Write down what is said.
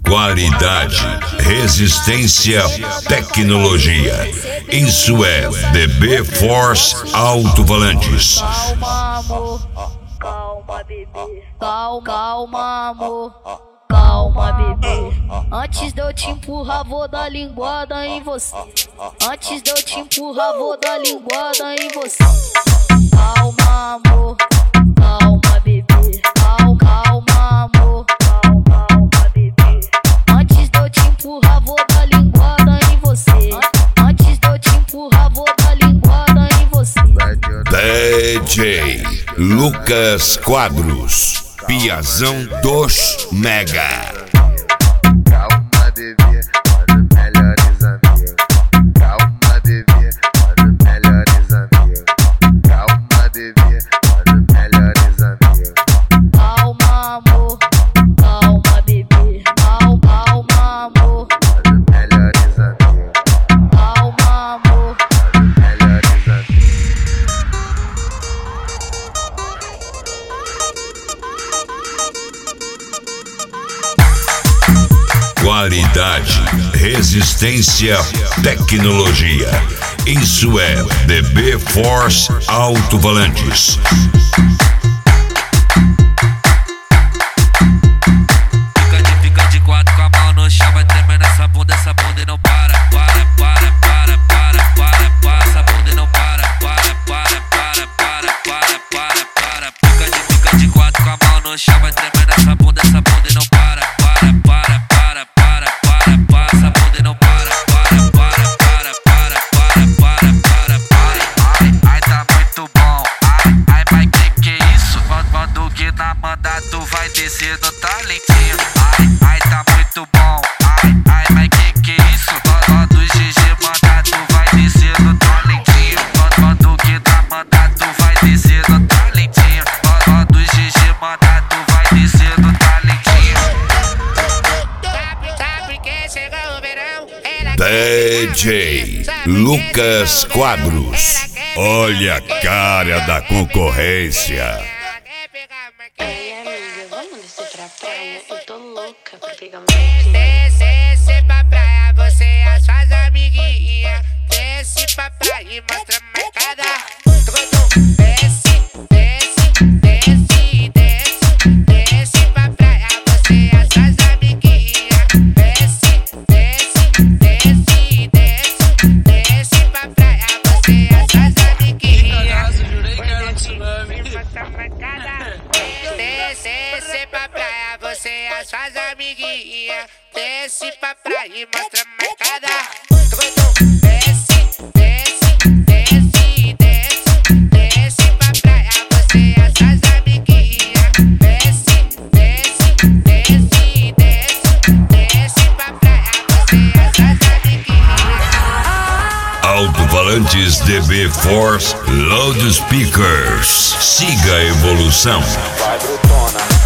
Qualidade, resistência, tecnologia. Isso é DB Force Alto Volantes. Calma, amor. Calma, bebê. Calma, amor. Calma, bebê. Antes de eu te empurrar, vou dar linguada em você. Antes de eu te empurrar, vou dar linguada em você. Calma, amor. Calma, bebê. Calma, amor. Calma, bebê. Antes de eu te empurrar, vou dar linguada em você. Antes de eu te empurrar, vou dar linguada em você. DJ Lucas Quadros, Piazão dos Mega. Calma, bebê, mano, melhores amigos. Calma, bebê, mano, melhores amigos. Calma, bebê, mano, melhores amigos. Calma, amor. Calma, bebê. Calma, amor. Mano, melhores amigos. Calma, amor. Mano, melhores amigos. Qualidade, resistência, tecnologia. Isso é DB Force Alto Volantes. Fica de quatro com a mão no chão, vai tremendo essa bunda e não para. Essa bunda e não para. Fica de quatro com a mão no chão, vai tremendo essa bunda e não para. Essa bunda e não para. Ai, tá muito bom. Ai, mas que é isso? Quando que na manda tu vai descer no talentinho. Ai, tá muito bom. Ai, mas que é isso? Quando o GG manda tu vai descer no talentinho. Quando que na manda tu vai descer no talentinho. Quando o GG manda tu vai descer no talentinho. Sabe que chegou o verão? DJ Lucas Quadros. Olha a cara da concorrência. Ei, amiga, vamos descer pra praia? Eu tô louca pra pegar um jeito. Desce pra praia, você e as suas amiguinhas. Desce pra praia e mostra a marcada. Desce pra praia, você e as suas amiguinhas. Desce pra praia, você e as suas amiguinhas. Mostra a marcada. Desce pra praia, você e as suas amiguinhas. Desce pra praia e mostra a marcada. Desce pra praia, você e as suas amiguinhas. Desce pra praia, você e as suas amiguinhas. Alto Volantes DB Force Loudspeakers. Siga a evolução. Vai brutona.